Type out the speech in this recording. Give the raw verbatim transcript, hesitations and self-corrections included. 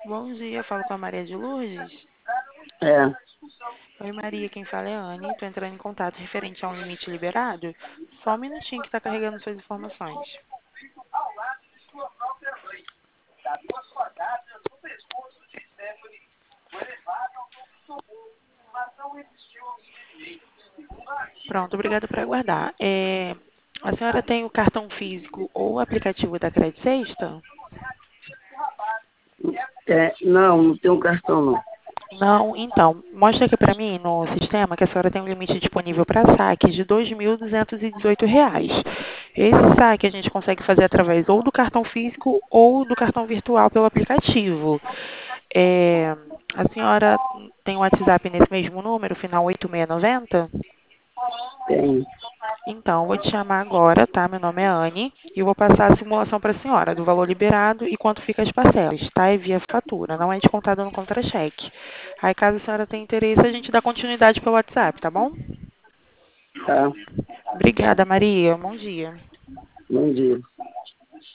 Bom dia, falo com a Maria de Lourdes. É, Oi, Maria, quem fala é a Anne. Estou entrando em contato referente a um limite liberado. Só um minutinho que está carregando suas informações. Pronto, obrigada por aguardar. É, a senhora tem o cartão físico ou o aplicativo da Credit Sexta? é, não, não tem um cartão não. Não, então, mostra aqui para mim no sistema que a senhora tem um limite disponível para saque de dois mil duzentos e dezoito reais. Esse saque a gente consegue fazer através ou do cartão físico ou do cartão virtual pelo aplicativo. É, a senhora tem o WhatsApp nesse mesmo número, final oito seis nove zero? Tem, Então, eu vou te chamar agora, tá? Meu nome é Anne e eu vou passar a simulação para a senhora do valor liberado e quanto fica as parcelas, tá? É via fatura, não é descontado no contra-cheque. Aí, caso a senhora tenha interesse, a gente dá continuidade pelo WhatsApp, tá bom? tá? Obrigada, Maria. Bom dia. Bom dia.